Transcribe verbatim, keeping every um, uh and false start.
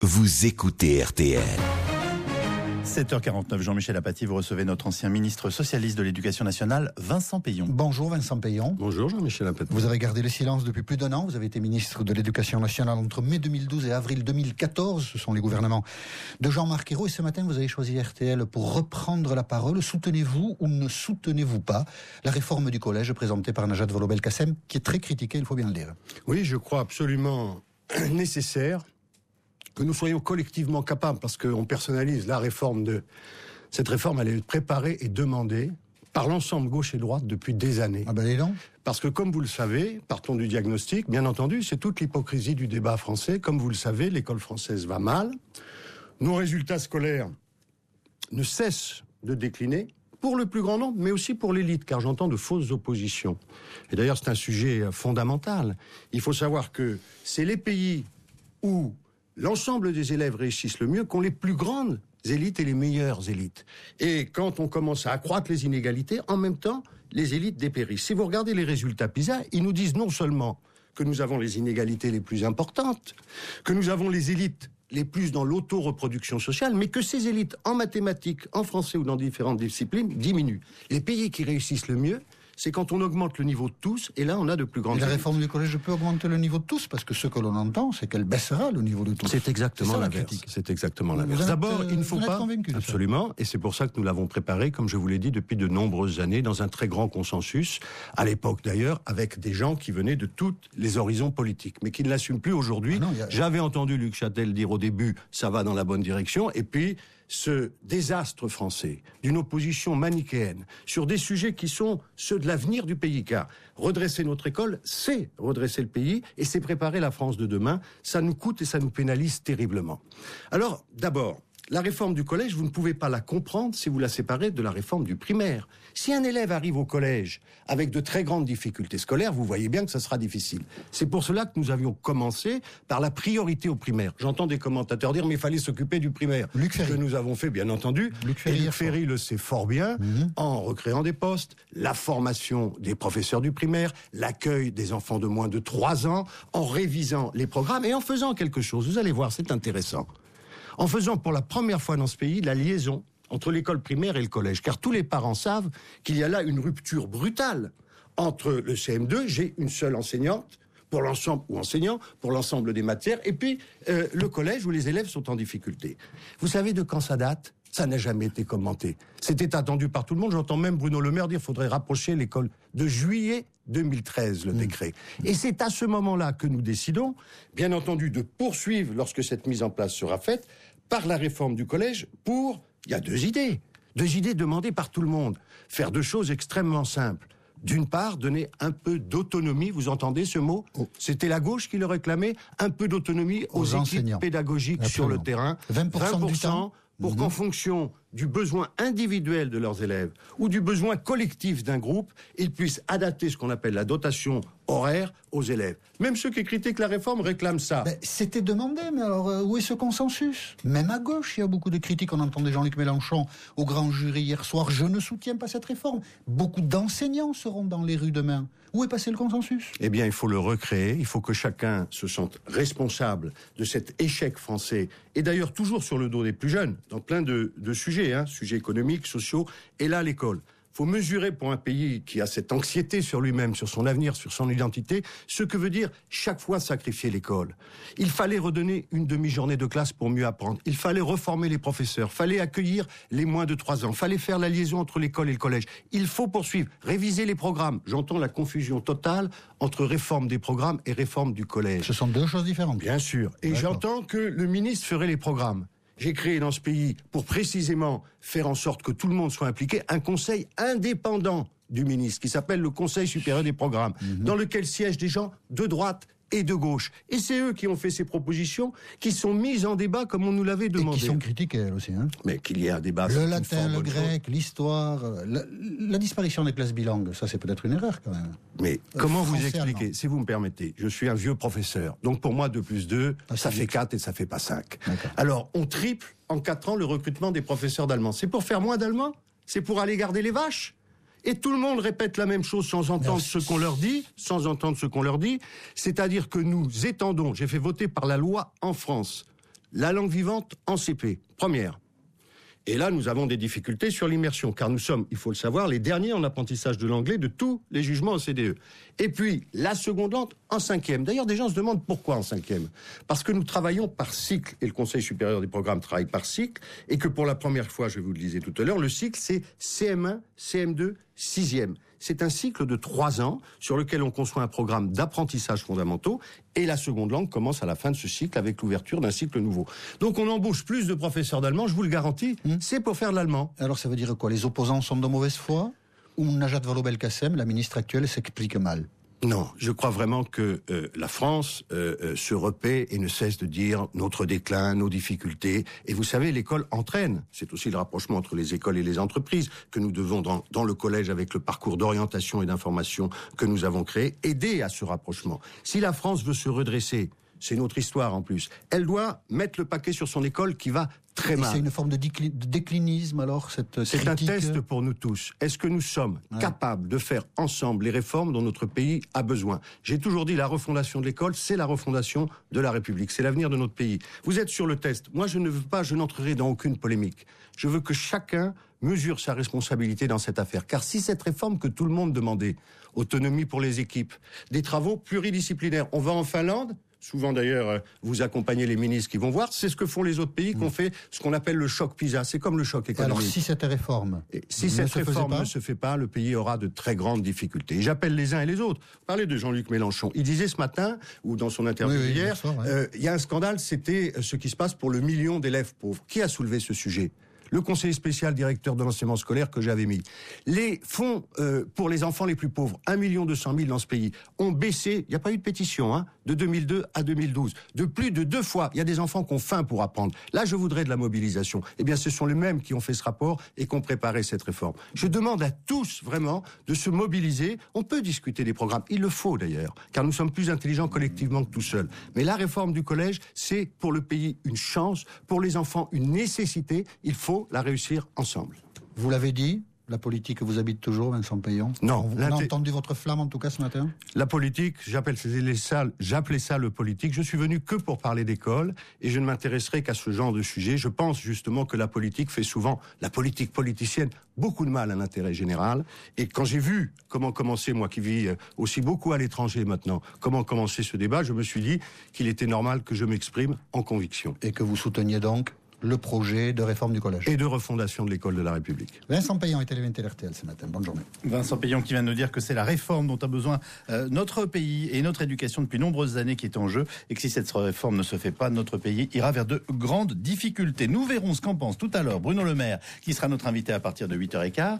Vous écoutez R T L. sept heures quarante-neuf, Jean-Michel Apathy, vous recevez notre ancien ministre socialiste de l'Éducation nationale, Vincent Peillon. Bonjour Vincent Peillon. Bonjour Jean-Michel Apathy. Vous avez gardé le silence depuis plus d'un an, vous avez été ministre de l'Éducation nationale entre mai deux mille douze et avril deux mille quatorze, ce sont les gouvernements de Jean-Marc Ayrault, et ce matin vous avez choisi R T L pour reprendre la parole. Soutenez-vous ou ne soutenez-vous pas la réforme du collège présentée par Najat Vallaud-Belkacem, qui est très critiquée, il faut bien le dire. Oui, je crois absolument nécessaire que nous soyons collectivement capables, parce qu'on personnalise la réforme de... Cette réforme, elle est préparée et demandée par l'ensemble gauche et droite depuis des années. Ah ben les dents. Parce que, comme vous le savez, partons du diagnostic, bien entendu, c'est toute l'hypocrisie du débat français. Comme vous le savez, l'école française va mal. Nos résultats scolaires ne cessent de décliner, pour le plus grand nombre, mais aussi pour l'élite, car j'entends de fausses oppositions. Et d'ailleurs, c'est un sujet fondamental. Il faut savoir que c'est les pays où l'ensemble des élèves réussissent le mieux qu'ont les plus grandes élites et les meilleures élites. Et quand on commence à accroître les inégalités, en même temps, les élites dépérissent. Si vous regardez les résultats PISA, ils nous disent non seulement que nous avons les inégalités les plus importantes, que nous avons les élites les plus dans l'auto-reproduction sociale, mais que ces élites en mathématiques, en français ou dans différentes disciplines diminuent. Les pays qui réussissent le mieux, c'est quand on augmente le niveau de tous, et là on a de plus grandes... Et la réforme du collège peut augmenter le niveau de tous, parce que ce que l'on entend, c'est qu'elle baissera le niveau de tous. C'est exactement la l'inverse. critique. C'est exactement Vous l'inverse. êtes, D'abord, euh, il ne faut vous êtes pas... convaincu de ça. Absolument, et c'est pour ça que nous l'avons préparé, comme je vous l'ai dit, depuis de nombreuses années, dans un très grand consensus, à l'époque d'ailleurs, avec des gens qui venaient de tous les horizons politiques, mais qui ne l'assument plus aujourd'hui. Ah non, y a... J'avais entendu Luc Châtel dire au début, ça va dans la bonne direction, et puis... ce désastre français d'une opposition manichéenne sur des sujets qui sont ceux de l'avenir du pays, car redresser notre école, c'est redresser le pays et c'est préparer la France de demain. Ça nous coûte et ça nous pénalise terriblement. Alors, d'abord, la réforme du collège, vous ne pouvez pas la comprendre si vous la séparez de la réforme du primaire. Si un élève arrive au collège avec de très grandes difficultés scolaires, vous voyez bien que ça sera difficile. C'est pour cela que nous avions commencé par la priorité au primaire. J'entends des commentateurs dire, mais il fallait s'occuper du primaire. Luc Ferry. Que nous avons fait, bien entendu. Luc Ferry, et Luc Ferry le sait fort bien, mmh. en recréant des postes, la formation des professeurs du primaire, l'accueil des enfants de moins de trois ans, en révisant les programmes et en faisant quelque chose. Vous allez voir, c'est intéressant. En faisant pour la première fois dans ce pays la liaison entre l'école primaire et le collège. Car tous les parents savent qu'il y a là une rupture brutale entre le C M deux, j'ai une seule enseignante pour l'ensemble, ou enseignant, pour l'ensemble des matières, et puis euh, le collège où les élèves sont en difficulté. Vous savez de quand ça date ? Ça n'a jamais été commenté. C'était attendu par tout le monde. J'entends même Bruno Le Maire dire qu'il faudrait rapprocher l'école de juillet deux mille treize, le mmh. décret. Et c'est à ce moment-là que nous décidons, bien entendu, de poursuivre, lorsque cette mise en place sera faite, par la réforme du collège pour... Il y a deux idées. Deux idées demandées par tout le monde. Faire deux choses extrêmement simples. D'une part, donner un peu d'autonomie, vous entendez ce mot ? oh. C'était la gauche qui le réclamait, un peu d'autonomie aux, aux équipes pédagogiques Absolument. Sur le terrain. vingt pour cent, vingt pour cent du temps. Pour mmh. qu'en fonction du besoin individuel de leurs élèves ou du besoin collectif d'un groupe, ils puissent adapter ce qu'on appelle la dotation horaire aux élèves. Même ceux qui critiquent la réforme réclament ça. Ben, c'était demandé, mais alors euh, où est ce consensus ? Même à gauche, il y a beaucoup de critiques. On entendait Jean-Luc Mélenchon au grand jury hier soir. Je ne soutiens pas cette réforme. Beaucoup d'enseignants seront dans les rues demain. Où est passé le consensus ? Eh bien, il faut le recréer. Il faut que chacun se sente responsable de cet échec français. Et d'ailleurs, toujours sur le dos des plus jeunes, dans plein de, de sujets, hein, sujets économiques, sociaux, et là, l'école. Il faut mesurer pour un pays qui a cette anxiété sur lui-même, sur son avenir, sur son identité, ce que veut dire chaque fois sacrifier l'école. Il fallait redonner une demi-journée de classe pour mieux apprendre. Il fallait reformer les professeurs. Il fallait accueillir les moins de trois ans. Il fallait faire la liaison entre l'école et le collège. Il faut poursuivre, réviser les programmes. J'entends la confusion totale entre réforme des programmes et réforme du collège. Ce sont deux choses différentes. Bien sûr. Et D'accord. J'entends que le ministre ferait les programmes. J'ai créé dans ce pays, pour précisément faire en sorte que tout le monde soit impliqué, un conseil indépendant du ministre, qui s'appelle le Conseil supérieur des programmes, mmh. dans lequel siègent des gens de droite et de gauche. Et c'est eux qui ont fait ces propositions, qui sont mises en débat comme on nous l'avait demandé. Et qui sont critiquées, elles aussi. Hein. Mais qu'il y ait un débat... Le latin, le grec, chose. L'histoire, la, la disparition des classes bilingues, ça c'est peut-être une erreur quand même. Mais euh, comment vous expliquer, allemand. Si vous me permettez, je suis un vieux professeur, donc pour moi deux plus deux, ah, ça fait quatre et ça fait pas cinq. Alors on triple en quatre ans le recrutement des professeurs d'allemand. C'est pour faire moins d'allemand ? C'est pour aller garder les vaches ? Et tout le monde répète la même chose sans entendre Merci. ce qu'on leur dit, sans entendre ce qu'on leur dit. C'est-à-dire que nous étendons, j'ai fait voter par la loi en France, la langue vivante en C P, première. Et là, nous avons des difficultés sur l'immersion, car nous sommes, il faut le savoir, les derniers en apprentissage de l'anglais de tous les jugements O C D E. Et puis, la seconde langue en cinquième. D'ailleurs, des gens se demandent pourquoi en cinquième. Parce que nous travaillons par cycle, et le Conseil supérieur des programmes travaille par cycle, et que pour la première fois, je vous le disais tout à l'heure, le cycle, c'est C M un, C M deux, sixième. C'est un cycle de trois ans sur lequel on conçoit un programme d'apprentissage fondamentaux et la seconde langue commence à la fin de ce cycle avec l'ouverture d'un cycle nouveau. Donc on embauche plus de professeurs d'allemand, je vous le garantis, mmh. c'est pour faire de l'allemand. Alors ça veut dire quoi? Les opposants sont de mauvaise foi? Ou Najat Vallaud-Belkacem, la ministre actuelle, s'explique mal? Non, je crois vraiment que euh, la France euh, euh, se repaît et ne cesse de dire notre déclin, nos difficultés. Et vous savez, l'école entraîne. C'est aussi le rapprochement entre les écoles et les entreprises que nous devons, dans, dans le collège, avec le parcours d'orientation et d'information que nous avons créé, aider à ce rapprochement. Si la France veut se redresser, c'est notre histoire en plus, elle doit mettre le paquet sur son école qui va très mal. C'est une forme de, décli- de déclinisme alors, cette C'est critique... un test pour nous tous. Est-ce que nous sommes ouais. capables de faire ensemble les réformes dont notre pays a besoin? J'ai toujours dit la refondation de l'école, c'est la refondation de la République, c'est l'avenir de notre pays. Vous êtes sur le test. Moi, je ne veux pas, je n'entrerai dans aucune polémique. Je veux que chacun mesure sa responsabilité dans cette affaire. Car si cette réforme que tout le monde demandait, autonomie pour les équipes, des travaux pluridisciplinaires, on va en Finlande. Souvent d'ailleurs, vous accompagnez les ministres qui vont voir. C'est ce que font les autres pays qui ont fait ce qu'on appelle le choc PISA. C'est comme le choc économique. Alors si cette réforme et si cette réforme ne se fait pas, le pays aura de très grandes difficultés. Et j'appelle les uns et les autres. Vous parlez de Jean-Luc Mélenchon. Il disait ce matin, ou dans son interview oui, oui, hier, il ouais. euh, y a un scandale, c'était ce qui se passe pour le million d'élèves pauvres. Qui a soulevé ce sujet ? Le conseiller spécial directeur de l'enseignement scolaire que j'avais mis. Les fonds euh, pour les enfants les plus pauvres, un million deux cent mille dans ce pays, ont baissé, il n'y a pas eu de pétition, hein, de deux mille deux à deux mille douze, de plus de deux fois. Il y a des enfants qui ont faim pour apprendre. Là, je voudrais de la mobilisation. Eh bien, ce sont les mêmes qui ont fait ce rapport et qui ont préparé cette réforme. Je demande à tous, vraiment, de se mobiliser. On peut discuter des programmes. Il le faut, d'ailleurs, car nous sommes plus intelligents collectivement que tout seuls. Mais la réforme du collège, c'est pour le pays une chance, pour les enfants une nécessité. Il faut la réussir ensemble. Vous l'avez dit, la politique vous habite toujours, Vincent Payon? Non. On a entendu votre flamme, en tout cas, ce matin? La politique, j'appelle ça, j'appelais ça le politique. Je suis venu que pour parler d'école et je ne m'intéresserai qu'à ce genre de sujet. Je pense justement que la politique fait souvent, la politique politicienne, beaucoup de mal à l'intérêt général. Et quand j'ai vu comment commencer, moi qui vis aussi beaucoup à l'étranger maintenant, comment commencer ce débat, je me suis dit qu'il était normal que je m'exprime en conviction. Et que vous souteniez donc le projet de réforme du collège. Et de refondation de l'école de la République. Vincent Payon était l'invité de R T L ce matin. Bonne journée. Vincent Payon qui vient de nous dire que c'est la réforme dont a besoin euh, notre pays et notre éducation depuis nombreuses années qui est en jeu et que si cette réforme ne se fait pas, notre pays ira vers de grandes difficultés. Nous verrons ce qu'en pense tout à l'heure Bruno Le Maire qui sera notre invité à partir de huit heures quinze.